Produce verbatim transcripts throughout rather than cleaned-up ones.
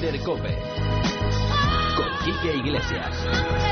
Ryder Cope con Quique Iglesias.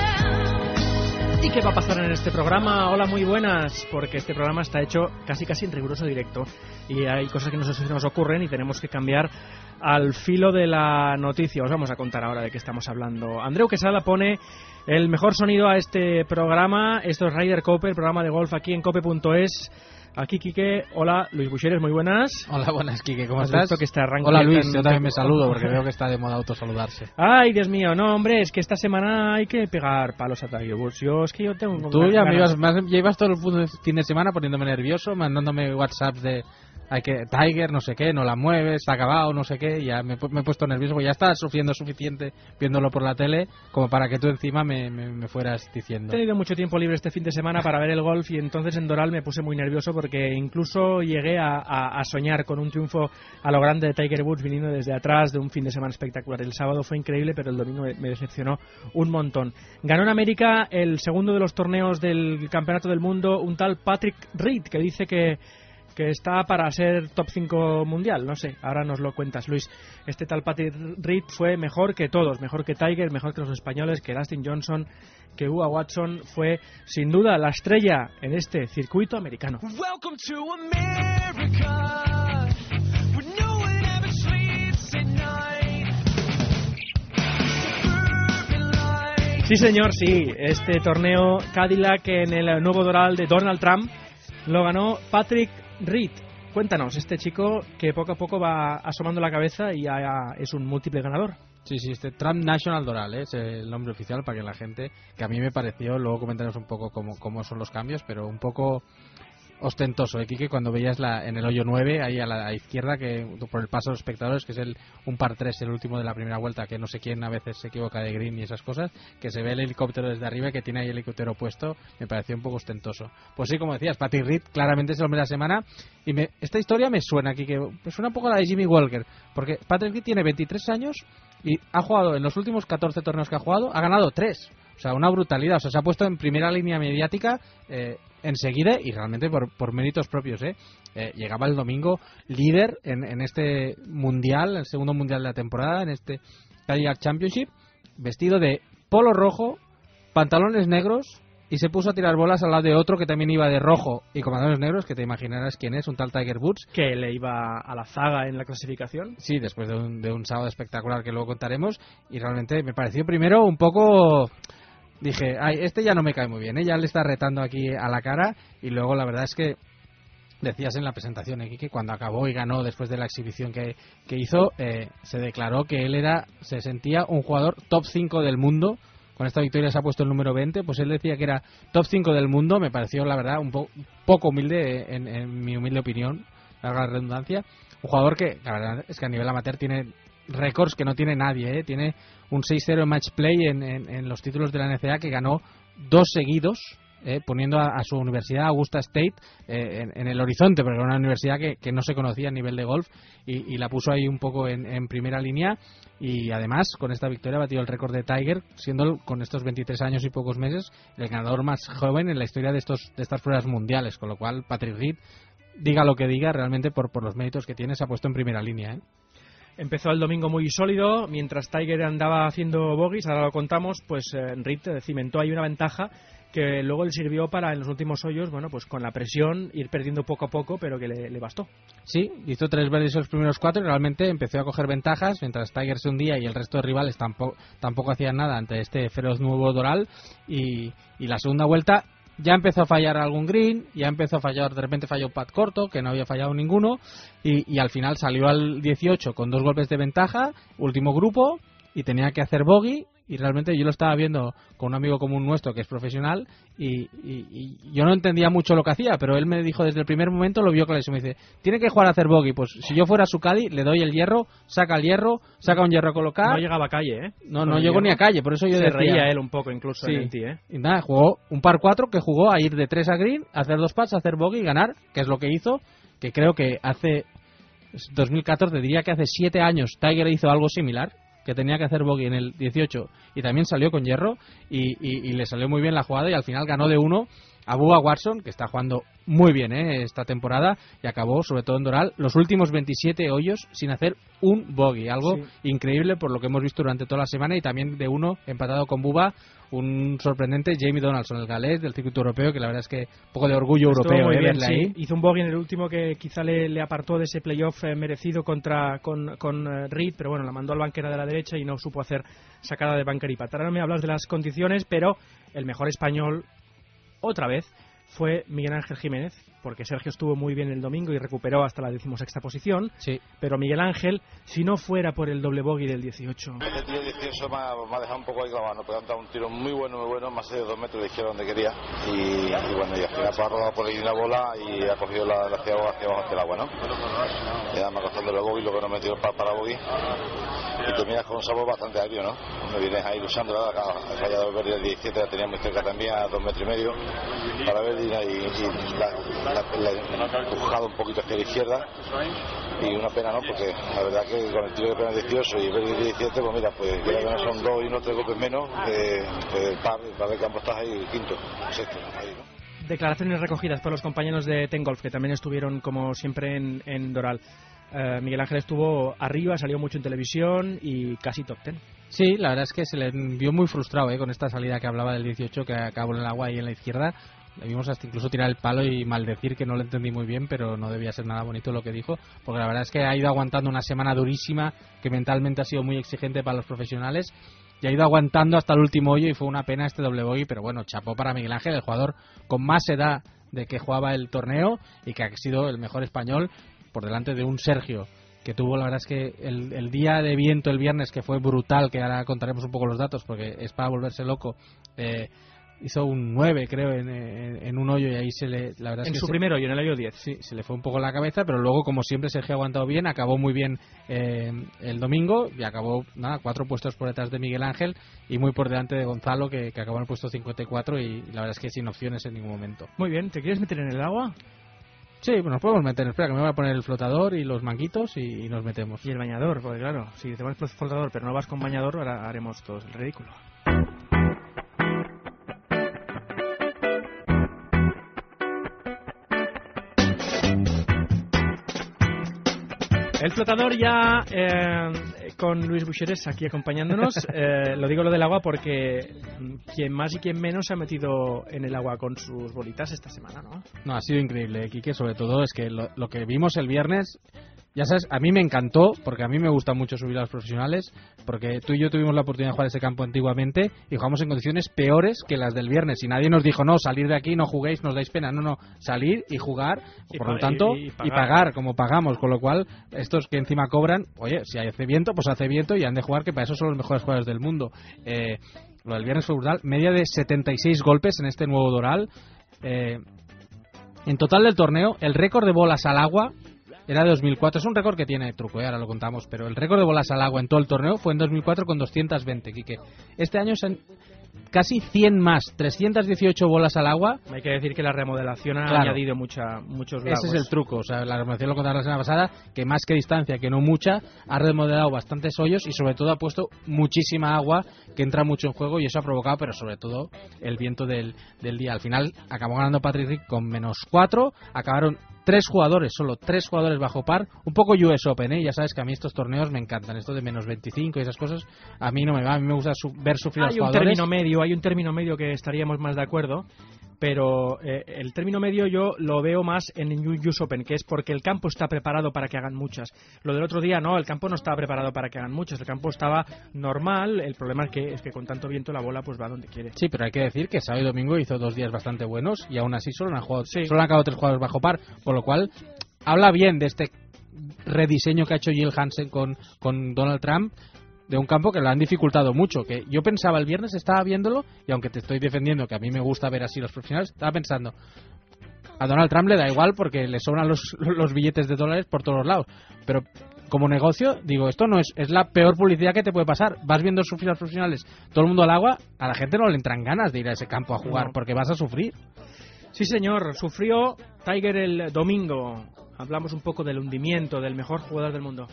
¿Y qué va a pasar en este programa? Hola, muy buenas, porque este programa está hecho casi casi en riguroso directo y hay cosas que nos, nos ocurren y tenemos que cambiar al filo de la noticia. Os vamos a contar ahora de qué estamos hablando. Andreu Quesada pone el mejor sonido a este programa. Esto es Ryder Cope, el programa de golf aquí en cope punto es. Aquí Quique, hola, Luis Buixeres, muy buenas. Hola, buenas Quique, ¿cómo ¿Has estás? visto que este arranque Hola Luis, tan- yo también me saludo porque veo que está de moda autosaludarse. Ay, Dios mío, no, hombre, es que esta semana hay que pegar palos a Tiger Woods. Yo es que yo tengo... Tú ya me ganas- ibas, más, ya ibas todo el fin de semana poniéndome nervioso, mandándome WhatsApps de hay que Tiger, no sé qué, no la mueves, se ha acabado, no sé qué, y ya me, he pu- me he puesto nervioso, porque ya estás sufriendo suficiente viéndolo por la tele como para que tú encima me, me, me fueras He diciendo. tenido mucho tiempo libre este fin de semana para ver el golf y entonces en Doral me puse muy nervioso porque incluso llegué a, a- a soñar con un triunfo a lo grande de Tiger Woods viniendo desde atrás de un fin de semana espectacular. El sábado fue increíble, pero el domingo me, me decepcionó un montón. Ganó en América el segundo de los torneos del Campeonato del Mundo un tal Patrick Reed, que dice que que está para ser top cinco mundial, no sé, ahora nos lo cuentas, Luis. Este tal Patrick Reed fue mejor que todos, mejor que Tiger, mejor que los españoles, que Dustin Johnson, que Bubba Watson. Fue sin duda la estrella en este circuito americano. Welcome to America, where no one ever sleeps at night. Suburban life. Sí, señor, sí, este torneo Cadillac en el nuevo Doral de Donald Trump lo ganó Patrick Reed. Cuéntanos, este chico que poco a poco va asomando la cabeza y ya es un múltiple ganador. Sí, sí, este Trump National Doral, ¿eh? Es el nombre oficial para que la gente, que a mí me pareció, luego comentaremos un poco cómo, cómo son los cambios, pero un poco ostentoso, ¿eh, Quique? Cuando veías la, en el hoyo nueve, ahí a la izquierda, que por el paso de los espectadores, que es el un par tres, el último de la primera vuelta, que no sé quién a veces se equivoca de green y esas cosas, que se ve el helicóptero desde arriba, que tiene ahí el helicóptero puesto, me pareció un poco ostentoso. Pues sí, como decías, Patrick Reed claramente es el hombre de la semana, y me, esta historia me suena, Quique, me suena un poco a la de Jimmy Walker, porque Patrick Reed tiene veintitrés años y ha jugado, en los últimos catorce torneos que ha jugado, ha ganado tres. O sea, una brutalidad. O sea, se ha puesto en primera línea mediática eh, enseguida y realmente por, por méritos propios. ¿eh? Eh, llegaba el domingo líder en, en este mundial, el segundo mundial de la temporada, en este Cadillac Championship, vestido de polo rojo, pantalones negros y se puso a tirar bolas al lado de otro que también iba de rojo y con pantalones negros, que te imaginarás quién es, un tal Tiger Woods. Que le iba a la zaga en la clasificación. Sí, después de un, de un sábado espectacular que luego contaremos, y realmente me pareció primero un poco... Dije, ay, este ya no me cae muy bien, ¿eh? Ya le está retando aquí a la cara, y luego la verdad es que decías en la presentación, ¿eh, que cuando acabó y ganó después de la exhibición que, que hizo, eh, se declaró que él era, se sentía un jugador top cinco del mundo. Con esta victoria se ha puesto el número veinte, pues él decía que era top cinco del mundo. Me pareció la verdad un po- poco humilde en, en mi humilde opinión, larga redundancia. Un jugador que la verdad es que a nivel amateur tiene récords que no tiene nadie, ¿eh? Tiene un seis cero en match play en, en, en los títulos de la N C A A, que ganó dos seguidos, eh, poniendo a, a su universidad, Augusta State, eh, en, en el horizonte, porque era una universidad que, que no se conocía a nivel de golf, y, y la puso ahí un poco en, en primera línea, y además con esta victoria ha batido el récord de Tiger, siendo con estos veintitrés años y pocos meses el ganador más joven en la historia de estos de estas pruebas mundiales, con lo cual Patrick Reed, diga lo que diga, realmente por, por los méritos que tiene, se ha puesto en primera línea, ¿eh? Empezó el domingo muy sólido, mientras Tiger andaba haciendo bogies, ahora lo contamos, pues eh, Reed cimentó ahí una ventaja que luego le sirvió para en los últimos hoyos, bueno, pues con la presión ir perdiendo poco a poco, pero que le, le bastó. Sí, hizo tres birdies en los primeros cuatro y realmente empezó a coger ventajas, mientras Tiger se hundía y el resto de rivales tampoco, tampoco hacían nada ante este feroz nuevo Doral, y, y la segunda vuelta ya empezó a fallar algún green, ya empezó a fallar, de repente falló un pad corto, que no había fallado ninguno, y, y al final salió al dieciocho con dos golpes de ventaja, último grupo, y tenía que hacer bogey, y realmente yo lo estaba viendo con un amigo común nuestro que es profesional, y, y, y yo no entendía mucho lo que hacía, pero él me dijo desde el primer momento, lo vio clarísimo, me dice, tiene que jugar a hacer bogey. Pues si yo fuera su caddy, le doy el hierro, saca el hierro, saca un hierro a colocar. No llegaba a calle, ¿eh? No, Con no el llegó hierro. ni a calle, por eso yo Se decía... reía él un poco incluso Sí. en ti, ¿eh? Y nada, jugó un par cuatro que jugó a ir de tres a green, a hacer dos pats, a hacer bogey y ganar, que es lo que hizo, que creo que hace dos mil catorce, diría que hace siete años Tiger hizo algo similar, que tenía que hacer bogey en el dieciocho y también salió con hierro, y, y, y le salió muy bien la jugada y al final ganó de uno a Bubba Watson, que está jugando muy bien ¿eh? esta temporada, y acabó, sobre todo en Doral, los últimos veintisiete hoyos sin hacer un bogey, algo Sí. increíble por lo que hemos visto durante toda la semana, y también de uno empatado con Bubba, un sorprendente Jamie Donaldson, el galés del circuito europeo, que la verdad es que un poco de orgullo Estuvo europeo muy ¿eh? bien, verle sí. ahí. Hizo un bogey en el último que quizá le, le apartó de ese playoff eh, merecido contra con, con eh, Reed, pero bueno, la mandó al banquera de la derecha y no supo hacer sacada de bunker y pat. Ahora no me hablas de las condiciones, pero el mejor español, otra vez, fue Miguel Ángel Jiménez, porque Sergio estuvo muy bien el domingo y recuperó hasta la decimosexta posición, Sí. pero Miguel Ángel, si no fuera por el doble bogey del dieciocho... Este tiro dieciocho me ha, me ha dejado un poco ahí clavado, ¿no? Pero han dado un tiro muy bueno, muy bueno, más de dos metros de izquierda donde quería. Y, y bueno, y al final pues, ha rodado por ahí la bola y ha cogido la, la hacia abajo, hacia abajo hacia el agua, ¿no? Y además costando el bogey, luego no metió para, para bogey. Y terminas con un sabor bastante aéreo, ¿no? Me vienes ahí luchando, ¿verdad? El fallado verde del diecisiete la tenía muy cerca también, a dos metros y medio, para ver y, y la, la, la, la empujado un poquito hacia la izquierda. Y una pena, ¿no? Porque la verdad que con el tiro de pena dieciocho y el verde diecisiete, pues mira, pues ya que no son dos y unos tres golpes menos, eh, pues el par, el par de campo estás ahí quinto, sexto, ahí, ¿no? Declaraciones recogidas por los compañeros de Ten Golf, que también estuvieron, como siempre, en, en Doral. Uh, Miguel Ángel estuvo arriba, salió mucho en televisión y casi top ten. Sí, la verdad es que se le vio muy frustrado ¿eh? con esta salida que hablaba del dieciocho, que acabó en el agua y en la izquierda. Le vimos hasta incluso tirar el palo y maldecir, que no lo entendí muy bien, pero no debía ser nada bonito lo que dijo, porque la verdad es que ha ido aguantando una semana durísima, que mentalmente ha sido muy exigente para los profesionales, y ha ido aguantando hasta el último hoyo, y fue una pena este doble bogey, pero bueno, chapó para Miguel Ángel, el jugador con más edad de que jugaba el torneo y que ha sido el mejor español, por delante de un Sergio que tuvo, la verdad es que el, el día de viento el viernes, que fue brutal, que ahora contaremos un poco los datos porque es para volverse loco, eh, hizo un nueve creo en, en, en un hoyo, y ahí se le, la verdad es En que su se, primer hoyo, en el hoyo diez. sí, se le fue un poco la cabeza, pero luego, como siempre, Sergio ha aguantado bien, acabó muy bien eh, el domingo, y acabó nada, cuatro puestos por detrás de Miguel Ángel y muy por delante de Gonzalo, que, que acabó en el puesto cincuenta y cuatro, y la verdad es que sin opciones en ningún momento. Muy bien, ¿te quieres meter en el agua? Sí, pues nos podemos meter. Espera, que me voy a poner el flotador y los manguitos y, y nos metemos. Y el bañador, porque claro, si te pones flotador pero no vas con bañador, ahora haremos todos el ridículo. El flotador ya eh, con Luis Buxeres aquí acompañándonos. Eh, lo digo lo del agua porque quien más y quien menos se ha metido en el agua con sus bolitas esta semana, ¿no? No, ha sido increíble, Quique. Sobre todo es que lo, lo que vimos el viernes, ya sabes, a mí me encantó, porque a mí me gusta mucho subir a los profesionales, porque tú y yo tuvimos la oportunidad de jugar ese campo antiguamente y jugamos en condiciones peores que las del viernes, y nadie nos dijo, no, salir de aquí, no juguéis, nos dais pena. No, no, salir y jugar, Y por pa- lo tanto, y- y y pagar. pagar como pagamos, con lo cual estos que encima cobran, oye, si hace viento, pues hace viento, y han de jugar, que para eso son los mejores jugadores del mundo. Eh, lo del viernes fue brutal, media de setenta y seis golpes en este nuevo Doral. Eh, en total del torneo, el récord de bolas al agua era de dos mil cuatro. Es un récord que tiene truco, ¿eh? Ahora lo contamos, pero el récord de bolas al agua en todo el torneo fue en dos mil cuatro con doscientos veinte, Quique. Este año son casi cien más, trescientas dieciocho bolas al agua. Hay que decir que la remodelación ha Claro. añadido mucha, muchos lagos. Ese es el truco, o sea, la remodelación lo contaba la semana pasada, que más que distancia, que no mucha, ha remodelado bastantes hoyos y sobre todo ha puesto muchísima agua, que entra mucho en juego, y eso ha provocado, pero sobre todo, el viento del, del día. Al final acabó ganando Patrick Reed con menos cuatro, acabaron tres jugadores, solo tres jugadores bajo par, un poco U S Open, ¿eh? Ya sabes que a mí estos torneos me encantan, esto de menos veinticinco y esas cosas, a mí no me va, a mí me gusta su- ver sufrir a los Hay un jugadores. término medio, hay un término medio que estaríamos más de acuerdo, pero eh, el término medio yo lo veo más en U S Open, que es porque el campo está preparado para que hagan muchas. Lo del otro día no, el campo no estaba preparado para que hagan muchas, el campo estaba normal, el problema es que, es que con tanto viento la bola pues va donde quiere. Sí, pero hay que decir que sábado y domingo hizo dos días bastante buenos, y aún así solo han, jugado, Sí. solo han acabado tres jugadores bajo par, por lo cual habla bien de este rediseño que ha hecho Jill Hansen con, con Donald Trump, de un campo que lo han dificultado mucho, que yo pensaba el viernes, estaba viéndolo, y aunque te estoy defendiendo que a mí me gusta ver así los profesionales, estaba pensando, a Donald Trump le da igual porque le sobran los, los billetes de dólares por todos los lados, pero como negocio, digo, esto no es, es la peor publicidad que te puede pasar. Vas viendo sufrir a los profesionales, todo el mundo al agua, a la gente no le entran ganas de ir a ese campo a jugar, No. porque vas a sufrir. Sí señor, sufrió Tiger el domingo. Hablamos un poco del hundimiento del mejor jugador del mundo.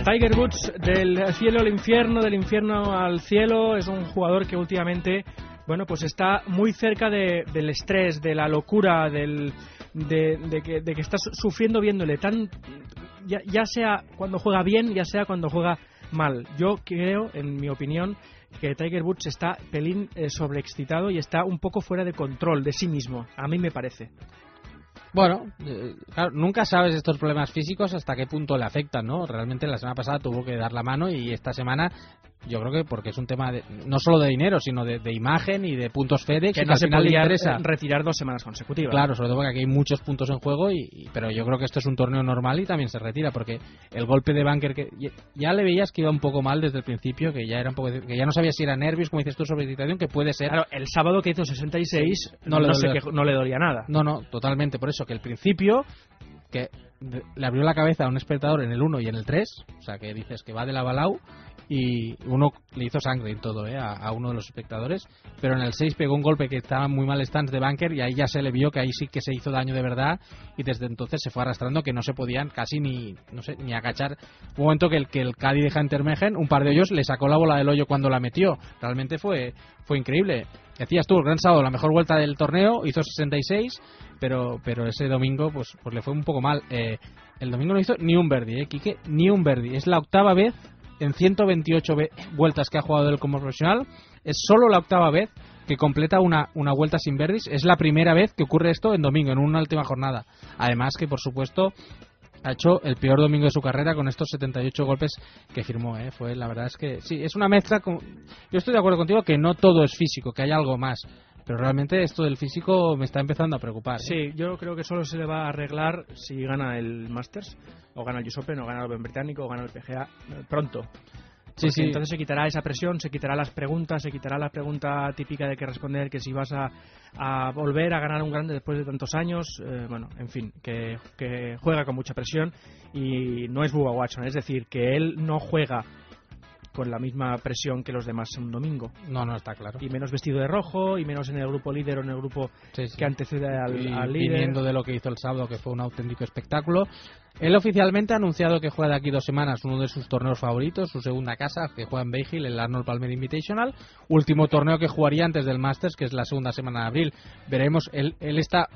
Tiger Woods, del cielo al infierno, del infierno al cielo, es un jugador que últimamente, bueno, pues está muy cerca de, del estrés, de la locura, del, de, de, que, de que está sufriendo viéndole, tan, ya, ya sea cuando juega bien, ya sea cuando juega mal. Yo creo, en mi opinión, que Tiger Woods está pelín eh, sobreexcitado y está un poco fuera de control de sí mismo, a mí me parece. Bueno, eh, claro, nunca sabes estos problemas físicos hasta qué punto le afectan, ¿no? Realmente la semana pasada tuvo que dar la mano y esta semana yo creo que porque es un tema de, no solo de dinero, sino de, de imagen y de puntos FedEx, que y no al se final le podía interesa retirar dos semanas consecutivas. Claro, sobre todo porque aquí hay muchos puntos en juego, y, y pero yo creo que esto es un torneo normal y también se retira, porque el golpe de bunker que ya, ya le veías que iba un poco mal desde el principio, que ya era un poco, que ya no sabía si era nervios, como dices tú, sobreexcitación, que puede ser. Claro, el sábado que hizo sesenta y seis sí, no, le no, sé que, no le dolía nada. No, no, totalmente, por eso que el principio que le abrió la cabeza a un espectador en el uno y en el tres, o sea que dices que va de la balau, y uno le hizo sangre y todo, ¿eh? a, a uno de los espectadores, pero en el seis pegó un golpe que estaba muy mal stance de bunker y ahí ya se le vio que ahí sí que se hizo daño de verdad, y desde entonces se fue arrastrando, que no se podían casi ni no sé ni agachar. Un momento que el que el Caddy de Hunter-Megen, un par de ellos le sacó la bola del hoyo cuando la metió, realmente fue fue increíble. Decías tú, el Gran Sábado, la mejor vuelta del torneo, hizo sesenta y seis, pero pero ese domingo pues pues le fue un poco mal. Eh, el domingo no hizo ni un birdie, ¿eh, Quique? Ni un birdie. Es la octava vez en ciento veintiocho ve- vueltas que ha jugado él como profesional, es solo la octava vez que completa una, una vuelta sin birdies. Es la primera vez que ocurre esto en domingo, en una última jornada. Además que, por supuesto, ha hecho el peor domingo de su carrera con estos setenta y ocho golpes que firmó, ¿eh? Fue, la verdad es que sí, es una mezcla con... Yo estoy de acuerdo contigo que no todo es físico, que hay algo más, pero realmente esto del físico me está empezando a preocupar, ¿eh? Sí, yo creo que solo se le va a arreglar si gana el Masters, o gana el U S Open, o gana el Open Británico, o gana el P G A eh, pronto. Sí, sí. Entonces se quitará esa presión, se quitará las preguntas, se quitará la pregunta típica de que responder que si vas a, a volver a ganar un grande después de tantos años. Eh, bueno, en fin, que, que juega con mucha presión y no es Bubba Watson, es decir, que él no juega con la misma presión que los demás un domingo. No, no, está claro. Y menos vestido de rojo, y menos en el grupo líder o en el grupo sí, sí. que antecede al, y al líder. Viniendo de lo que hizo el sábado, que fue un auténtico espectáculo. Él oficialmente ha anunciado que juega de aquí dos semanas uno de sus torneos favoritos, su segunda casa, que juega en Bay Hill, el Arnold Palmer Invitational. Último torneo que jugaría antes del Masters, que es la segunda semana de abril. Veremos, él, él está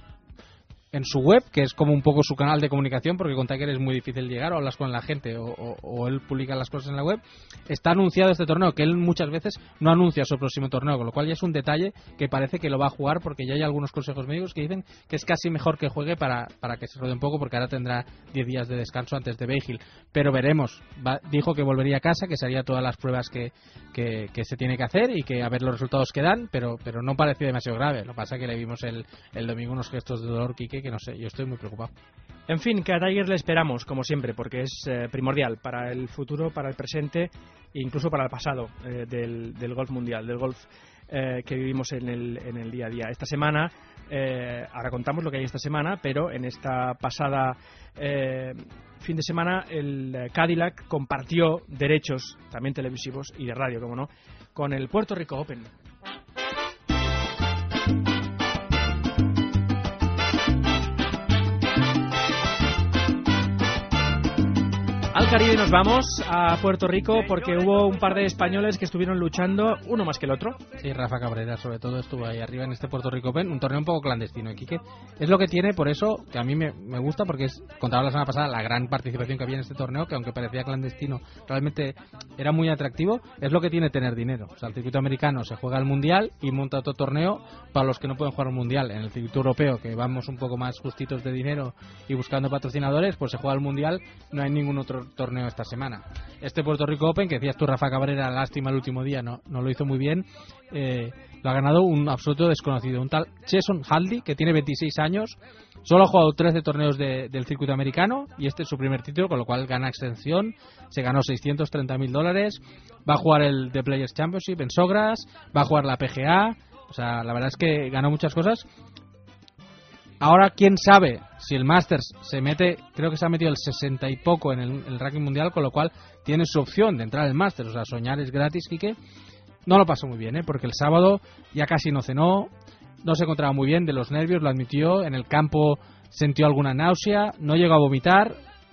en su web, que es como un poco su canal de comunicación, porque con Tiger es muy difícil llegar, o hablas con la gente o, o, o él publica las cosas en la web. Está anunciado este torneo, que él muchas veces no anuncia su próximo torneo, con lo cual ya es un detalle que parece que lo va a jugar, porque ya hay algunos consejos médicos que dicen que es casi mejor que juegue para, para que se rode un poco, porque ahora tendrá diez días de descanso antes de Bay Hill. Pero veremos. Va, dijo que volvería a casa, que se haría todas las pruebas que, que, que se tiene que hacer y que a ver los resultados que dan, pero, pero no parecía demasiado grave. Lo que pasa es que le vimos el, el domingo unos gestos de dolor, Quique, que no sé, yo estoy muy preocupado. En fin, que a Tiger le esperamos, como siempre, porque es eh, primordial para el futuro, para el presente e incluso para el pasado eh, del, del golf mundial, del golf eh, que vivimos en el, en el día a día. Esta semana, eh, ahora contamos lo que hay esta semana, pero en esta pasada eh, fin de semana el Cadillac compartió derechos, también televisivos y de radio, como no, con el Puerto Rico Open. Al Caribe nos vamos, a Puerto Rico, porque hubo un par de españoles que estuvieron luchando, uno más que el otro. Sí, Rafa Cabrera sobre todo estuvo ahí arriba en este Puerto Rico Open, un torneo un poco clandestino, Quique. Es lo que tiene, por eso, que a mí me, me gusta, porque es, contaba la semana pasada la gran participación que había en este torneo, que aunque parecía clandestino, realmente era muy atractivo. Es lo que tiene tener dinero. O sea, el circuito americano se juega al mundial y monta otro torneo para los que no pueden jugar un mundial. En el circuito europeo, que vamos un poco más justitos de dinero y buscando patrocinadores, pues se juega al mundial, no hay ningún otro torneo esta semana. Este Puerto Rico Open, que decías tú, Rafa Cabrera, lástima el último día, no, no lo hizo muy bien, eh, lo ha ganado un absoluto desconocido, un tal Jason Haldy, que tiene veintiséis años, solo ha jugado trece torneos de, del circuito americano y este es su primer título, con lo cual gana extensión, se ganó seiscientos treinta mil dólares, va a jugar el The Players Championship en Sogras, va a jugar la P G A, o sea, la verdad es que ganó muchas cosas. Ahora, quién sabe si el Masters se mete, creo que se ha metido el sesenta y poco en el, el ranking mundial, con lo cual tiene su opción de entrar al Masters. O sea, soñar es gratis, Quique. No lo pasó muy bien, ¿eh? Porque el sábado ya casi no cenó, no se encontraba muy bien de los nervios, lo admitió. En el campo sintió alguna náusea, no llegó a vomitar.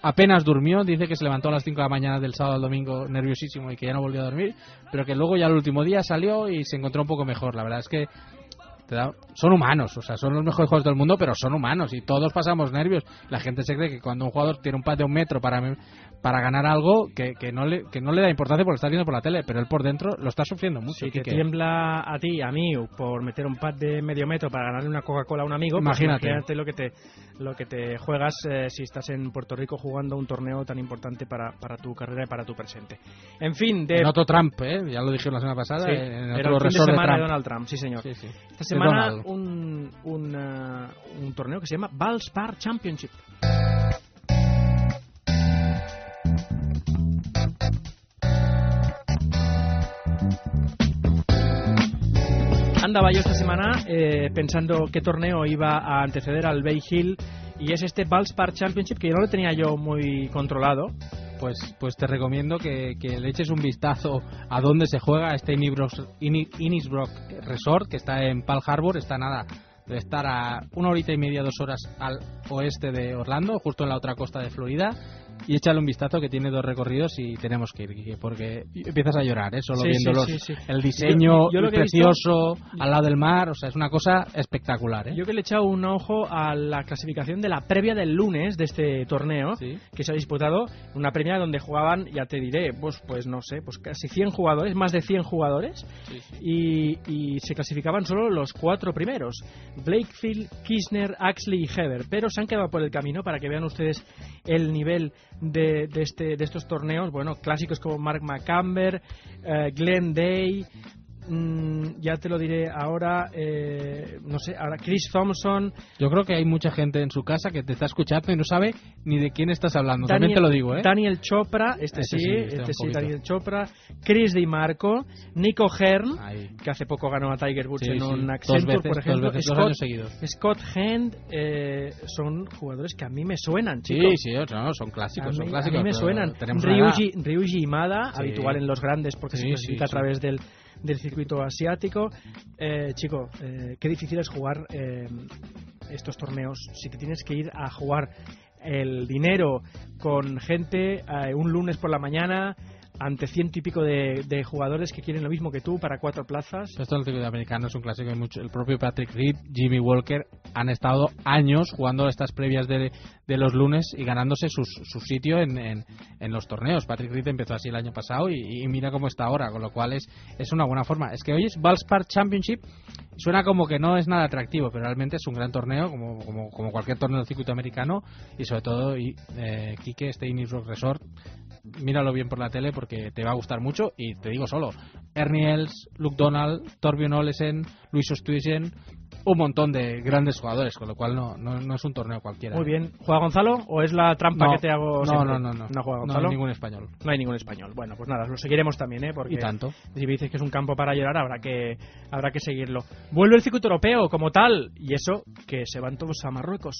apenas durmió, dice que se levantó a las cinco de la mañana del sábado al domingo nerviosísimo y que ya no volvió a dormir, pero que luego ya el último día salió y se encontró un poco mejor. La verdad es que te da... son humanos, o sea, son los mejores jugadores del mundo, pero son humanos y todos pasamos nervios. La gente se cree que cuando un jugador tiene un pad de un metro para para ganar algo que, que no le que no le da importancia porque lo está viendo por la tele, pero él por dentro lo está sufriendo mucho. Si te Quique. tiembla a ti, a mí, por meter un pad de medio metro para ganarle una Coca-Cola a un amigo, Imagínate. pues imagínate lo que te lo que te juegas eh, si estás en Puerto Rico jugando un torneo tan importante para, para tu carrera y para tu presente. En fin, de En otro Trump, ¿eh? Ya lo dijeron la semana pasada, sí, en era otro el fin de resort de semana de Trump. Donald Trump, sí señor. Sí, sí. Esta De semana Donald. un, un, uh, un torneo que se llama Valspar Championship. Andaba yo esta semana eh, pensando qué torneo iba a anteceder al Bay Hill y es este Valspar Championship que no lo tenía yo muy controlado. Pues, pues te recomiendo que, que le eches un vistazo a dónde se juega este Innisbrook, Innisbrook Resort, que está en Pearl Harbor, está nada, debe estar a una horita y media, dos horas al oeste de Orlando, justo en la otra costa de Florida. Y échale un vistazo que tiene dos recorridos y tenemos que ir, Quique, porque empiezas a llorar, ¿eh? Solo Sí, viéndolos. sí, sí, sí. El diseño Yo- yo lo que he precioso, al lado del mar, o sea, es una cosa espectacular, ¿eh? Yo que le he echado un ojo a la clasificación de la previa del lunes de este torneo, Sí. que se ha disputado, una previa donde jugaban, ya te diré, pues, pues no sé, pues casi cien jugadores, más de cien jugadores, Sí, sí. y, y se clasificaban solo los cuatro primeros, Blakefield, Kisner, Axley y Heber, pero se han quedado por el camino para que vean ustedes el nivel de, de, este, de estos torneos, bueno, clásicos como Mark McCamber, eh, Glenn Day, mm, ya te lo diré ahora, eh, no sé, ahora Chris Thompson, Yo creo que hay mucha gente en su casa que te está escuchando y no sabe ni de quién estás hablando. Daniel, También te lo digo, ¿eh? Daniel Chopra, este, Este sí, sí, este, este un sí, poquito. Daniel Chopra, Chris Di Marco, Nico Hearn, Ahí. que hace poco ganó a Tiger Woods Sí, en sí. un Dos Accenture, veces, por ejemplo, dos veces, dos Scott, años seguidos. Scott Hand, eh, son jugadores que a mí me suenan, Sí, chicos. sí, o sea, no, son A clásicos, mí, son a clásicos. mí me pero suenan. tenemos una edad. Ryuji, Ryuji Imada, Sí. habitual en los grandes porque Sí, se clasifica sí, a sí. través del, del circuito asiático. Eh, chico, eh, qué difícil es jugar eh, estos torneos. Si te tienes que ir a jugar el dinero con gente eh, un lunes por la mañana ante ciento y pico de, de jugadores que quieren lo mismo que tú para cuatro plazas. Esto en el circuito americano es un clásico y mucho. El propio Patrick Reed, Jimmy Walker han estado años jugando estas previas de, de los lunes y ganándose sus, su sitio en, en, en los torneos. Patrick Reed empezó así el año pasado y, y mira cómo está ahora, con lo cual es, es una buena forma. Es que hoy es Valspar Championship, suena como que no es nada atractivo, pero realmente es un gran torneo, como, como, como cualquier torneo del circuito americano, y sobre todo, y, eh, Quique, este Innisbrook Resort, míralo bien por la tele porque te va a gustar mucho. Y te digo solo, Ernie Els, Luke Donald, Torbjörn Olesen, Luis Oosthuizen, un montón de grandes jugadores, con lo cual no, no, no es un torneo cualquiera. Muy bien. ¿Juega Gonzalo o es la trampa No, que te hago no, siempre? no, no, no, No juega no Gonzalo. hay ningún español. No hay ningún español. Bueno, pues nada, lo seguiremos también, ¿eh? Porque Y tanto. si me dices que es un campo para llorar, habrá que habrá que seguirlo. Vuelve el circuito europeo como tal, y eso, que se van todos a Marruecos.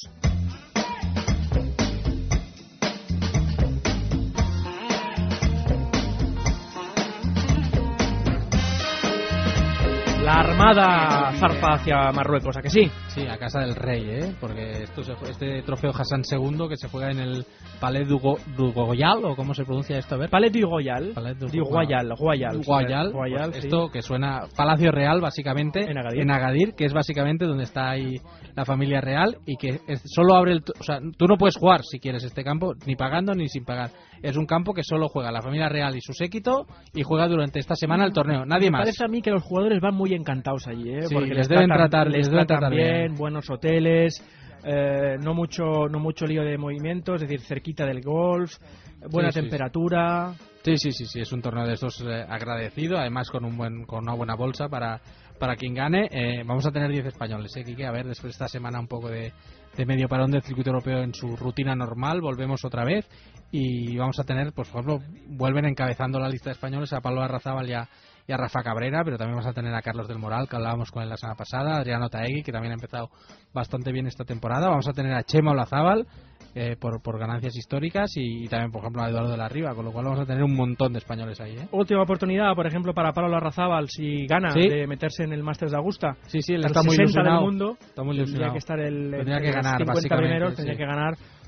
La armada zarpa hacia Marruecos, ¿a que sí? Sí, a casa del rey, ¿eh? Porque esto se, este trofeo Hassan segundo que se juega en el Palais du, Go, du Goyal, o cómo se pronuncia esto, a ver. Palais du Royal. Palais du Du Royal, Royal. Guayal, Royal, pues sí. esto que suena Palacio Real básicamente En Agadir. Agadir, que es básicamente donde está ahí la familia real y que es- solo abre el, t- o sea, tú no puedes jugar si quieres este campo ni pagando ni sin pagar. Es un campo que solo juega la familia real y su séquito y juega durante esta semana el torneo, nadie Me más. parece a mí que los jugadores van muy encantados allí, ¿eh? Sí, Porque les deben tratan- tratar- les deben tratan tratar bien, bien. buenos hoteles, eh, no mucho no mucho lío de movimientos, es decir, cerquita del golf, buena Sí, sí, temperatura. Sí, sí, sí, sí, es un torneo de estos eh, agradecido, además con un buen con una buena bolsa para para quien gane. Eh, vamos a tener diez españoles, ¿eh, Quique? A ver, después de esta semana un poco de, de medio parón del circuito europeo en su rutina normal, volvemos otra vez y vamos a tener, pues, por ejemplo, vuelven encabezando la lista de españoles a Pablo Arrazábal y a, y a Rafa Cabrera, pero también vamos a tener a Carlos del Moral, que hablábamos con él la semana pasada, Adriano Taegui, que también ha empezado bastante bien esta temporada, vamos a tener a Chema Olazábal, eh, por, por ganancias históricas, y, y también, por ejemplo, a Eduardo de la Riva, con lo cual vamos a tener un montón de españoles ahí, ¿eh? Última oportunidad, por ejemplo, para Pablo Larrazábal, si gana, Sí. de meterse en el Masters de Augusta. Sí, sí, él Al está muy sesenta ilusionado. del mundo. Está muy Tendría ilusionado. que estar el Tendría entre que los ganar, cincuenta básicamente, primeros, sí. tendría que ganar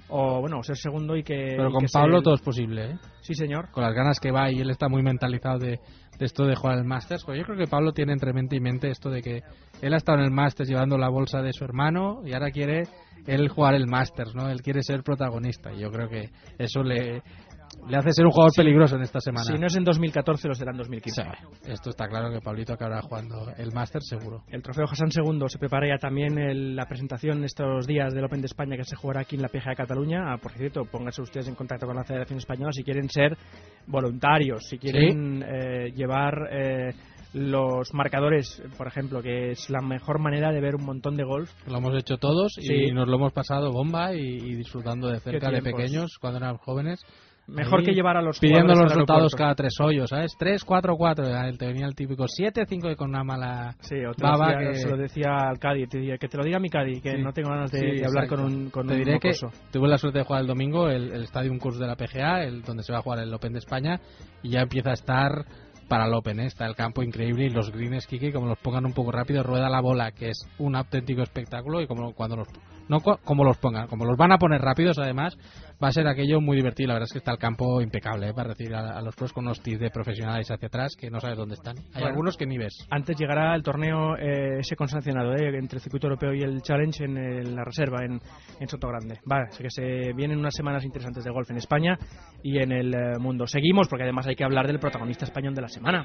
o bueno, ser segundo y que... Pero y con que Pablo se- todo es posible, ¿eh? Sí, señor. Con las ganas que va y él está muy mentalizado de, de esto de jugar el Masters. Pues yo creo que Pablo tiene entre mente y mente esto de que él ha estado en el Masters llevando la bolsa de su hermano y ahora quiere él jugar el Masters, ¿no? Él quiere ser protagonista y yo creo que eso le, le hace ser un jugador Sí. peligroso en esta semana. Si no es en dos mil catorce, lo será en dos mil quince. Sí, esto está claro que Pablito acabará jugando el Masters seguro. El trofeo Hassan segundo se prepara ya también el- la presentación estos días del Open de España que se jugará aquí en la P G A de Cataluña. Ah, por cierto, pónganse ustedes en contacto con la Federación Española si quieren ser voluntarios, si quieren eh, llevar eh, los marcadores, por ejemplo, que es la mejor manera de ver un montón de golf. Lo hemos hecho todos Sí. y nos lo hemos pasado bomba y, y disfrutando de cerca de tiempos. pequeños cuando éramos jóvenes. Mejor Ahí, que llevar a los pidiendo jugadores los al resultados aeropuerto. cada tres hoyos, ¿sabes? tres, cuatro, cuatro. Te venía el típico siete, cinco y con una mala Sí, o te baba lo decía, que... se lo decía al Cádiz, te decía, que te lo diga mi Cádiz, que Sí. no tengo ganas de, Sí, de hablar exacto. con un, con Te un diré que mocoso. tuve la suerte de jugar el domingo el, el Stadium Course de la P G A, el, donde se va a jugar el Open de España, y ya empieza a estar para el Open, ¿eh? Está el campo increíble y los greens, Kiki, como los pongan un poco rápido, rueda la bola, que es un auténtico espectáculo, y como cuando los no co- como los pongan, como los van a poner rápidos, además, va a ser aquello muy divertido. La verdad es que está el campo impecable, ¿eh? Para recibir a, a los pros con unos tirs de profesionales hacia atrás que no sabes dónde están. Hay Bueno. algunos que ni ves. Antes llegará el torneo eh, ese consancionado eh, entre el circuito europeo y el Challenge en, el- la reserva en, en Sotogrande. Vale, así que se vienen unas semanas interesantes de golf en España y en el eh, mundo. Seguimos porque además hay que hablar del protagonista español de la semana.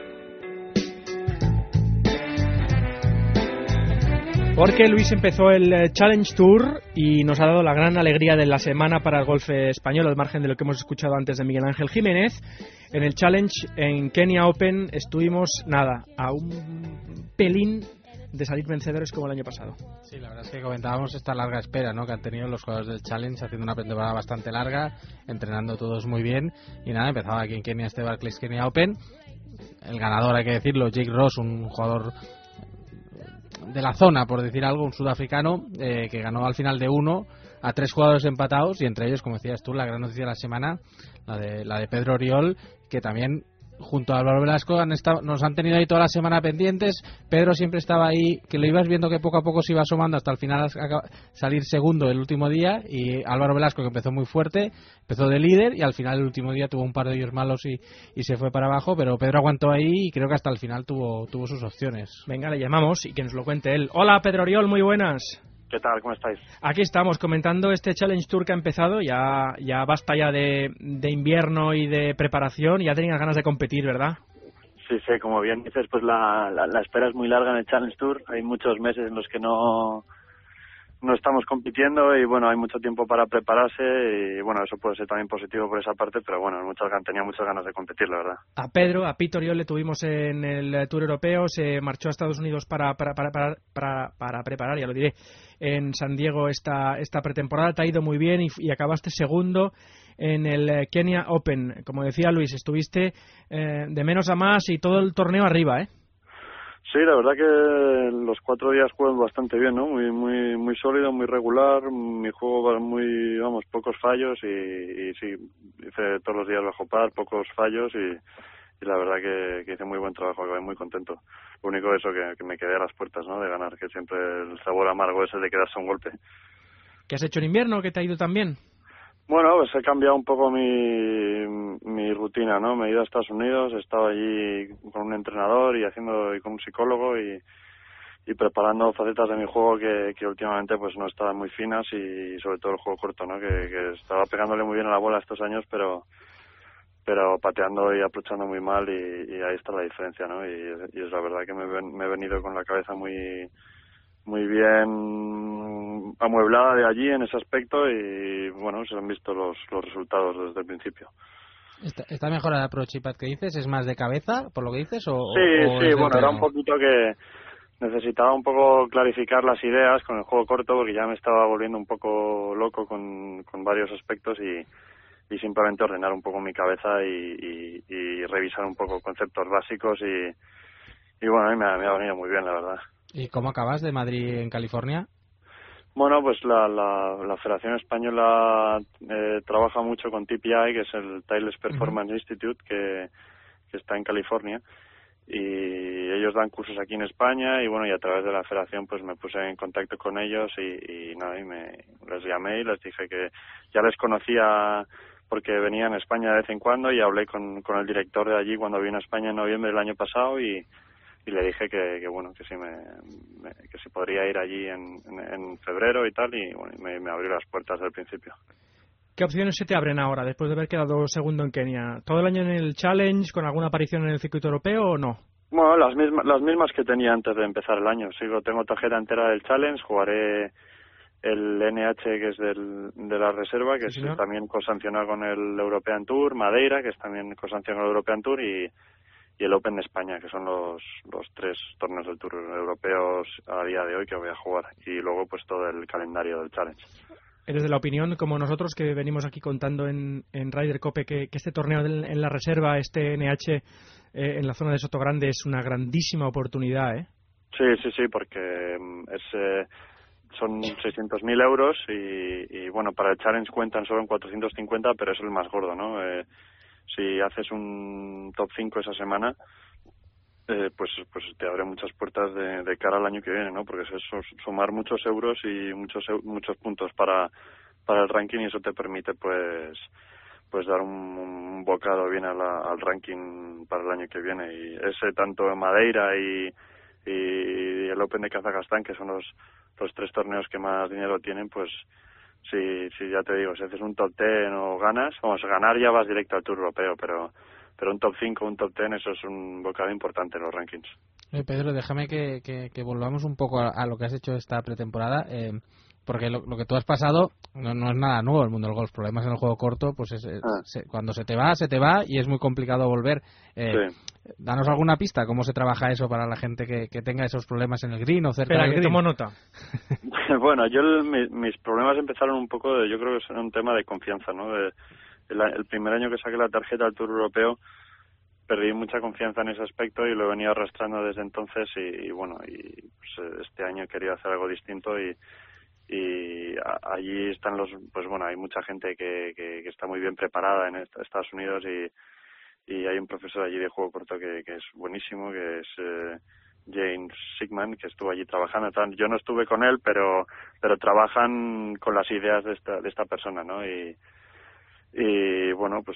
Porque Luis empezó el eh, Challenge Tour y nos ha dado la gran alegría de la semana para el golf eh, español, al margen de lo que hemos escuchado antes de Miguel Ángel Jiménez. En el Challenge en Kenya Open estuvimos, nada, a un pelín de salir vencedores como el año pasado. Sí, la verdad es que comentábamos esta larga espera, ¿no?, que han tenido los jugadores del Challenge, haciendo una pretemporada bastante larga, entrenando todos muy bien, y nada, empezaba aquí en Kenia este Barclays Kenya Open. El ganador, hay que decirlo, Jake Ross, un jugador de la zona, por decir algo, un sudafricano, eh, que ganó al final de uno a tres jugadores empatados, y entre ellos, como decías tú, la gran noticia de la semana, la de, la de Pedro Oriol, que también junto a Álvaro Velasco han estado, nos han tenido ahí toda la semana pendientes. Pedro siempre estaba ahí, que lo ibas viendo que poco a poco se iba asomando hasta el final a salir segundo el último día, y Álvaro Velasco, que empezó muy fuerte, empezó de líder y al final el último día tuvo un par de ellos malos y, y se fue para abajo, pero Pedro aguantó ahí y creo que hasta el final tuvo, tuvo sus opciones. Venga, le llamamos y que nos lo cuente él. Hola Pedro Oriol, muy buenas. ¿Qué tal? ¿Cómo estáis? Aquí estamos comentando este Challenge Tour que ha empezado. Ya, ya basta ya de, de invierno y de preparación. Ya tenías ganas de competir, ¿verdad? Sí, sí, como bien dices, pues la, la, la espera es muy larga en el Challenge Tour. Hay muchos meses en los que no, no estamos compitiendo y bueno, hay mucho tiempo para prepararse y bueno, eso puede ser también positivo por esa parte, pero bueno, muchas, tenía muchas ganas de competir, la verdad. A Pedro, a Pete Oriol le tuvimos en el Tour Europeo, se marchó a Estados Unidos para, para, para, para, para, para preparar, ya lo diré, en San Diego esta, esta pretemporada. Te ha ido muy bien y, y acabaste segundo en el Kenya Open. Como decía Luis, estuviste eh, de menos a más y todo el torneo arriba, ¿eh? Sí, la verdad que los cuatro días juegan bastante bien, ¿no? Muy, muy, muy sólido, muy regular, mi juego va muy, vamos, pocos fallos y, y sí, hice todos los días bajo par, pocos fallos y, y la verdad que, que hice muy buen trabajo, acabé muy contento. Lo único eso, que, que me quedé a las puertas, ¿no?, de ganar, que siempre el sabor amargo ese de quedarse un golpe. ¿Qué has hecho en invierno? ¿Qué te ha ido tan bien? Bueno, pues he cambiado un poco mi, mi rutina, ¿no? Me he ido a Estados Unidos, he estado allí con un entrenador y haciendo y con un psicólogo y, y preparando facetas de mi juego que, que últimamente pues no estaban muy finas y sobre todo el juego corto, ¿no? Que, que estaba pegándole muy bien a la bola estos años, pero pero pateando y aprovechando muy mal y, y ahí está la diferencia, ¿no? Y, y es la verdad que me, ven, me he venido con la cabeza muy muy bien amueblada de allí en ese aspecto y bueno, se han visto los, los resultados desde el principio. ¿Esta, esta mejora de approach y pad que dices es más de cabeza, por lo que dices? O, sí, o sí, es bueno, era terreno? un poquito que necesitaba un poco clarificar las ideas con el juego corto porque ya me estaba volviendo un poco loco con, con varios aspectos y, y simplemente ordenar un poco mi cabeza y, y, y revisar un poco conceptos básicos y, y bueno, a mí me ha, me ha venido muy bien, la verdad. ¿Y cómo acabas de Madrid en California? Bueno, pues la, la, la Federación Española eh, trabaja mucho con T P I, que es el Titleist Performance uh-huh. Institute, que, que está en California. y ellos dan cursos aquí en España y bueno, y a través de la federación pues me puse en contacto con ellos y, y nada, y me les llamé y les dije que ya les conocía porque venía en España de vez en cuando y hablé con, con el director de allí cuando vino a España en noviembre del año pasado y, y le dije que, que bueno, que sí me, me que si podría ir allí en, en, en febrero y tal y bueno, me, me abrió las puertas del principio. ¿Qué opciones se te abren ahora, después de haber quedado segundo en Kenia? ¿Todo el año en el Challenge, con alguna aparición en el circuito europeo o no? Bueno, las mismas, las mismas que tenía antes de empezar el año. Sigo, tengo tarjeta entera del Challenge, jugaré el N H, que es del, de la reserva, que Sí, es señor. también cosancionado con el European Tour, Madeira, que es también cosancionado con el European Tour, y, y el Open de España, que son los, los tres torneos del Tour europeos a día de hoy que voy a jugar. Y luego pues todo el calendario del Challenge. Eres de la opinión, como nosotros, que venimos aquí contando en, en Ryder Cope, que, que este torneo del- en la reserva, este N H eh, en la zona de Sotogrande, es una grandísima oportunidad, ¿eh? Sí, sí, sí, porque mm, es... Eh, son seiscientos mil euros y, y bueno, para el Challenge cuentan solo en cuatrocientos cincuenta, pero es el más gordo, ¿no? Eh, si haces un top cinco esa semana, eh, pues pues te abre muchas puertas de, de cara al año que viene, ¿no? Porque es eso, sumar muchos euros y muchos eu- muchos puntos para para el ranking y eso te permite pues pues dar un, un bocado bien a la- al ranking para el año que viene. Y ese tanto en Madeira y, y el Open de Kazajstán, que son los los tres torneos que más dinero tienen, pues si, si ya te digo, si haces un top diez o ganas, vamos, a ganar ya vas directo al Tour Europeo, pero pero un top cinco, un top diez, eso es un bocado importante en los rankings. Eh, Pedro, déjame que, que, que volvamos un poco a, a lo que has hecho esta pretemporada, eh, porque lo, lo que tú has pasado no, no es nada nuevo en el mundo del golf. Problemas en el juego corto, pues es, es- Ah. se- cuando se te va, se te va y es muy complicado volver. Eh, Sí. Danos alguna pista, cómo se trabaja eso para la gente que, que tenga esos problemas en el green o cerca Espera, del que green. tomo nota. Bueno, yo el- mi- mis problemas empezaron un poco, de, yo creo que es un tema de confianza, ¿no? De- el, el primer año que saqué la tarjeta al Tour Europeo perdí mucha confianza en ese aspecto y lo he venido arrastrando desde entonces y, y bueno, y pues, este año he querido hacer algo distinto y y a- allí están los, pues bueno, hay mucha gente que, que, que está muy bien preparada en est- Estados Unidos y, y hay un profesor allí de juego corto que, que es buenísimo, que es eh, James Sigman, que estuvo allí trabajando. Tal. Yo no estuve con él, pero pero trabajan con las ideas de esta de esta persona, ¿no? Y y bueno, pues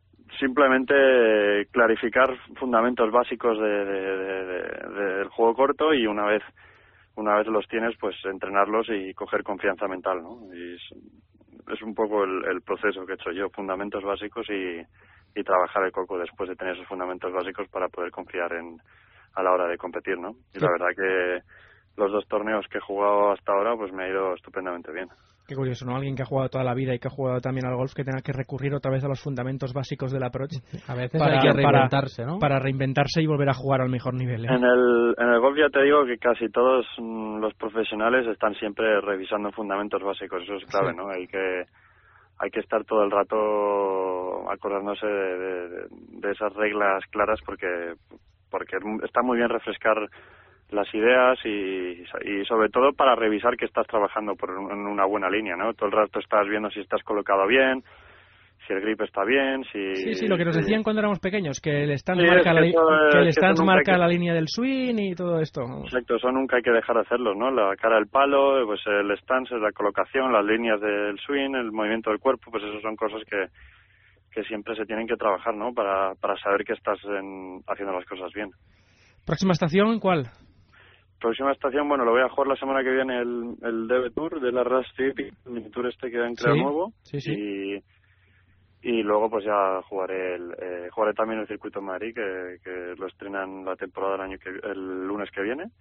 simplemente clarificar fundamentos básicos de, de- de- de- del juego corto y una vez una vez los tienes, pues entrenarlos y coger confianza mental, ¿no? Y es, es un poco el, el proceso que he hecho yo, fundamentos básicos y, y trabajar el coco después de tener esos fundamentos básicos para poder confiar en a la hora de competir, ¿no? Y la verdad que los dos torneos que he jugado hasta ahora, pues me ha ido estupendamente bien. Qué curioso, ¿no? Alguien que ha jugado toda la vida y que ha jugado también al golf, que tenga que recurrir otra vez a los fundamentos básicos del approach A veces para, hay que para- reinventarse, ¿no? para reinventarse y volver a jugar al mejor nivel, ¿eh? En el, en el golf ya te digo que casi todos mm, los profesionales están siempre revisando fundamentos básicos, eso es clave, Sí. ¿no? Hay que hay que estar todo el rato acordándose de, de, de esas reglas claras porque porque está muy bien refrescar las ideas y, y sobre todo para revisar que estás trabajando por un- en una buena línea, ¿no? Todo el rato estás viendo si estás colocado bien, si el grip está bien, si... Sí, sí, lo que nos si- decían cuando éramos pequeños, que el stance Sí, es marca, que la, li- eso, que el es que eso stance nunca marca hay que- la línea del swing y todo esto. Exacto, eso nunca hay que dejar de hacerlo, ¿no? La cara del palo, pues el stance, la colocación, las líneas del swing, el movimiento del cuerpo, pues eso son cosas que, que siempre se tienen que trabajar, ¿no? Para, para saber que estás en- haciendo las cosas bien. ¿Próxima estación cuál? Próxima estación, bueno, lo voy a jugar la semana que viene el, el D B Tour de la R A S Trip, el Tour este que han creado Sí, nuevo. sí, sí. Y, y luego pues ya jugaré el, eh, jugaré también el Circuito de Madrid, que, que lo estrenan la temporada el año que el lunes que viene.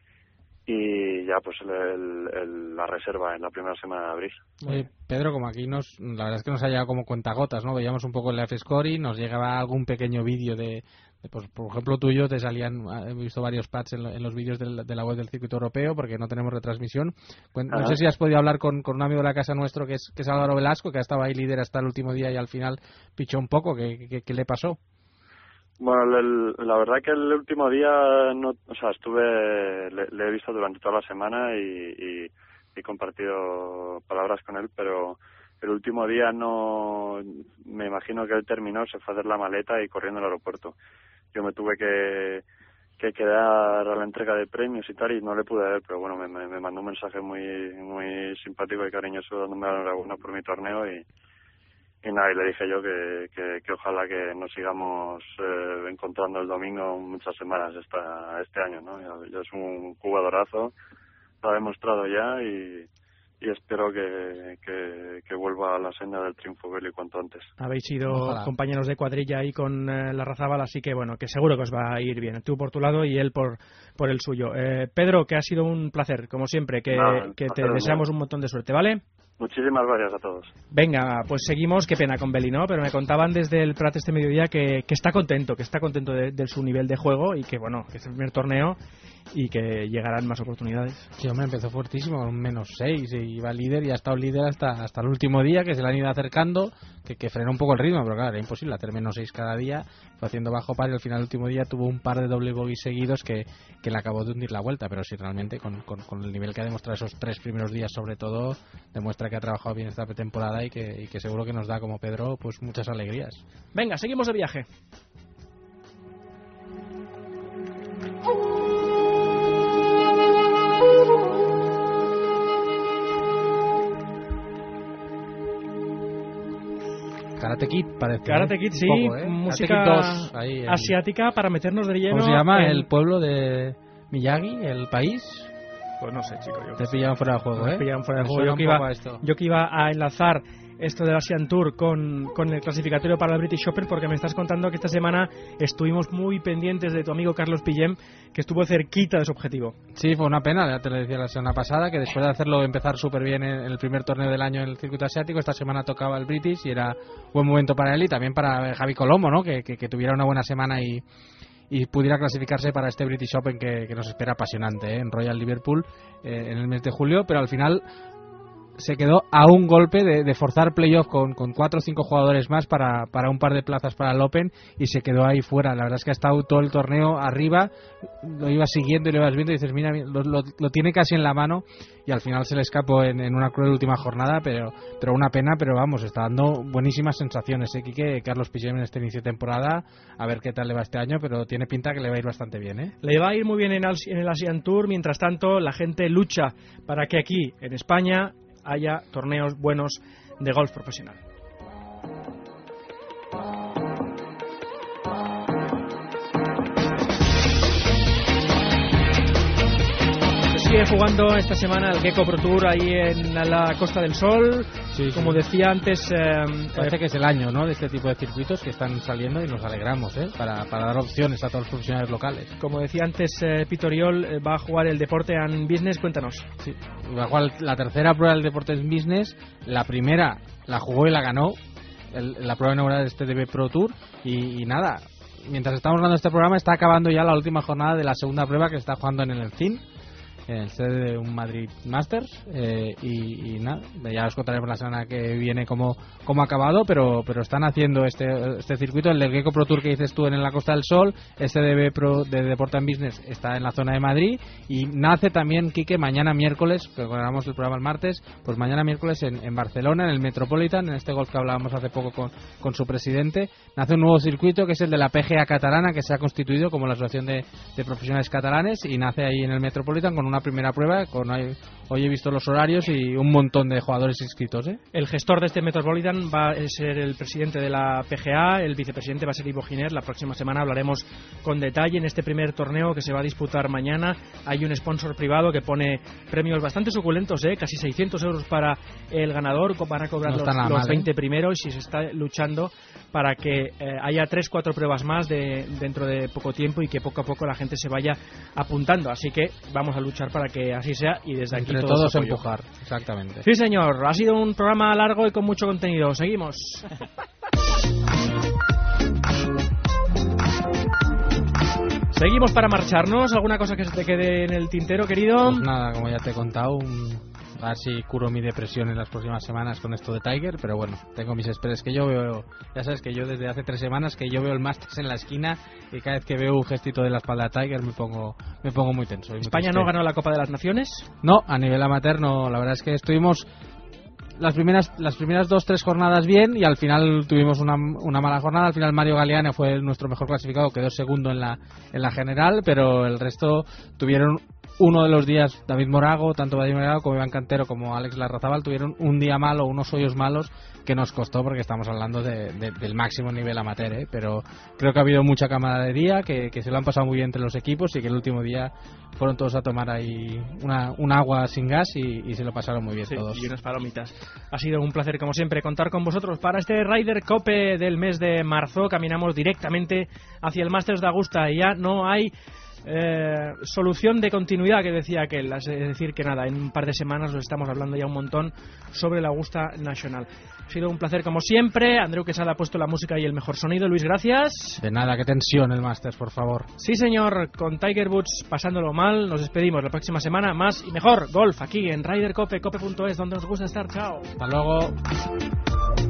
Y ya pues el, el- el- la reserva en la primera semana de abril. Oye, Pedro, como aquí nos, la verdad es que nos ha llegado como cuentagotas, ¿no? Veíamos un poco el live scoring, nos llegaba algún pequeño vídeo de, de, pues, por ejemplo, tuyo, te salían, he visto varios pads en, lo- en los vídeos del- de la web del circuito europeo, porque no tenemos retransmisión. Cuen- No Ajá. sé si has podido hablar con, con un amigo de la casa nuestro, que es, que es Álvaro Velasco, que ha estado ahí líder hasta el último día y al final pichó un poco. ¿Qué, qué, qué le pasó? Bueno, el- la verdad que el último día, no, o sea, estuve, le, le he visto durante toda la semana y, y he compartido palabras con él, pero el último día no, me imagino que él terminó, se fue a hacer la maleta y corriendo al aeropuerto. yo me tuve que que quedar a la entrega de premios y tal, y no le pude ver, pero bueno, me, me, me mandó un mensaje muy muy simpático y cariñoso dándome la enhorabuena por mi torneo, y, y nada, y le dije yo que, que, que ojalá que nos sigamos eh, encontrando el domingo muchas semanas esta, este año, ¿no? Yo, yo es un jugadorazo, lo ha demostrado ya, y y espero que, que, que vuelva a la senda del triunfo Beli cuanto antes. Habéis sido Ojalá. compañeros de cuadrilla ahí con eh, la Razábal, así que bueno, que seguro que os va a ir bien, tú por tu lado y él por por el suyo. Eh, Pedro, que ha sido un placer, como siempre, que, Nada, el que te placer es deseamos mío. un montón de suerte, ¿vale? Muchísimas gracias a todos. Venga, pues seguimos, qué pena con Beli, ¿no? Pero me contaban desde el Prat este mediodía que, que está contento, que está contento de, de su nivel de juego y que bueno, que es el primer torneo y que llegarán más oportunidades. Sí, hombre, empezó fuertísimo, con un menos seis, y iba líder y ha estado líder hasta hasta el último día, que se le han ido acercando, que, que frenó un poco el ritmo, pero claro, era imposible hacer menos seis cada día, fue haciendo bajo par y al final el último día tuvo un par de doble bogey seguidos que, que le acabó de hundir la vuelta, pero sí, realmente con, con, con el nivel que ha demostrado esos tres primeros días sobre todo, demuestra que ha trabajado bien esta pretemporada y que, y que seguro que nos da, como Pedro, pues muchas alegrías. Venga, seguimos de viaje. Karate Kid parece. Karate ¿eh? Kid, sí, Un poco, ¿eh? música Karate Kid dos, ahí en- asiática para meternos de lleno. ¿Cómo se llama? en- El pueblo de Miyagi, el país. Pues no sé, chico. Yo Te pillaban fuera de juego, Me ¿eh? pillaban fuera de Me juego. suena Yo un que, iba, poco a esto. yo que iba a enlazar esto del Asian Tour con, con el clasificatorio para el British Open, porque me estás contando que esta semana estuvimos muy pendientes de tu amigo Carlos Pillem, que estuvo cerquita de su objetivo. Sí, fue una pena, ya te lo decía la semana pasada, que después de hacerlo empezar súper bien en el primer torneo del año en el circuito asiático, esta semana tocaba el British y era buen momento para él y también para Javi Colombo, ¿no? Que, que, que tuviera una buena semana y, y pudiera clasificarse para este British Open que, que nos espera apasionante, ¿eh? En Royal Liverpool eh, en el mes de julio, pero al final se quedó a un golpe de, de forzar playoff con, con cuatro o cinco jugadores más para, para un par de plazas para el Open y se quedó ahí fuera. La verdad es que ha estado todo el torneo arriba, lo ibas siguiendo y lo ibas viendo y dices, mira, lo, lo, lo tiene casi en la mano y al final se le escapó en, en una cruel última jornada, pero pero una pena, pero vamos, está dando buenísimas sensaciones, ¿eh, Quique? Carlos Pillem en este inicio de temporada, a ver qué tal le va este año, pero tiene pinta que le va a ir bastante bien, ¿eh? Le va a ir muy bien en, al- en el Asian Tour, mientras tanto la gente lucha para que aquí, en España, haya torneos buenos de golf profesional. Se sigue jugando esta semana el Gecko Pro Tour ahí en la Costa del Sol. Sí, Como sí. decía antes, eh, Parece que es el año, ¿no?, de este tipo de circuitos que están saliendo y nos alegramos, ¿eh? Para, para dar opciones a todos los profesionales locales. como decía antes eh, Pitoriol, eh, va a jugar el Deporte and Business. Cuéntanos. Sí. Va a jugar la tercera prueba del Deportes Business. La primera la jugó y la ganó. El- la prueba inaugural de este D B Pro Tour. Y, y nada, mientras estamos hablando de este programa, está acabando ya la última jornada de la segunda prueba que se está jugando en el Encín, en el sede de un Madrid Masters. Eh, y, y nada, ya os contaremos la semana que viene cómo, cómo ha acabado, pero pero están haciendo este este circuito, el del Gecko Pro Tour que dices tú en la Costa del Sol. Este D B Pro de Deporte and Business está en la zona de Madrid y nace también, Quique, mañana miércoles, que grabamos el programa el martes, pues mañana miércoles en, en Barcelona, en el Metropolitan, en este golf que hablábamos hace poco con, con su presidente, nace un nuevo circuito que es el de la P G A catalana, que se ha constituido como la Asociación de, de Profesionales Catalanes, y nace ahí en el Metropolitan con una primera prueba, con hoy, hoy he visto los horarios y un montón de jugadores inscritos, ¿eh? El gestor de este Metropolitan va a ser el presidente de la P G A, el vicepresidente va a ser Ivo Giner. La próxima semana hablaremos con detalle. En este primer torneo que se va a disputar mañana hay un sponsor privado que pone premios bastante suculentos, ¿eh? Casi seiscientos euros para el ganador, van a cobrar No los, está nada los mal, ¿eh? veinte primeros, y se está luchando para que eh, haya tres cuatro pruebas más de, dentro de poco tiempo, y que poco a poco la gente se vaya apuntando. Así que vamos a luchar para que así sea, y desde aquí Entre todo todos su apoyo. empujar, exactamente. Sí, señor, ha sido un programa largo y con mucho contenido. Seguimos. Seguimos para marcharnos. ¿Alguna cosa que se te quede en el tintero, querido? Pues nada, como ya te he contado, un... a ver si curo mi depresión en las próximas semanas con esto de Tiger, pero bueno, tengo mis esperes que yo veo, ya sabes que yo desde hace tres semanas que yo veo el Masters en la esquina y cada vez que veo un gestito de la espalda de Tiger me pongo me pongo muy tenso. y muy ¿España triste. no ganó la Copa de las Naciones? No, a nivel amateur no, la verdad es que estuvimos las primeras las primeras dos tres jornadas bien y al final tuvimos una, una mala jornada. Al final Mario Galeano fue nuestro mejor clasificado, quedó segundo en la en la general, pero el resto tuvieron uno de los días. David Morago, tanto David Morago como Iván Cantero como Alex Larrazábal tuvieron un día malo, unos hoyos malos que nos costó, porque estamos hablando de, de, del máximo nivel amateur, ¿eh? Pero creo que ha habido mucha camaradería, que, que se lo han pasado muy bien entre los equipos y que el último día fueron todos a tomar ahí una, un agua sin gas y, y se lo pasaron muy bien, sí, todos. Y unas palomitas. Ha sido un placer, como siempre, contar con vosotros para este Ryder Cope del mes de marzo. Caminamos directamente hacia el Masters de Augusta y ya no hay Eh, solución de continuidad, que decía aquel, es decir que nada, en un par de semanas os estamos hablando ya un montón sobre la Augusta National. Ha sido un placer como siempre. Andreu Quesada ha puesto la música y el mejor sonido. Luis, gracias. De nada, qué tensión el Masters, por favor. Sí señor, con Tiger Woods pasándolo mal, nos despedimos. La próxima semana más y mejor golf aquí en Ryder Cope, cope punto es, donde nos gusta estar. Chao. Hasta luego.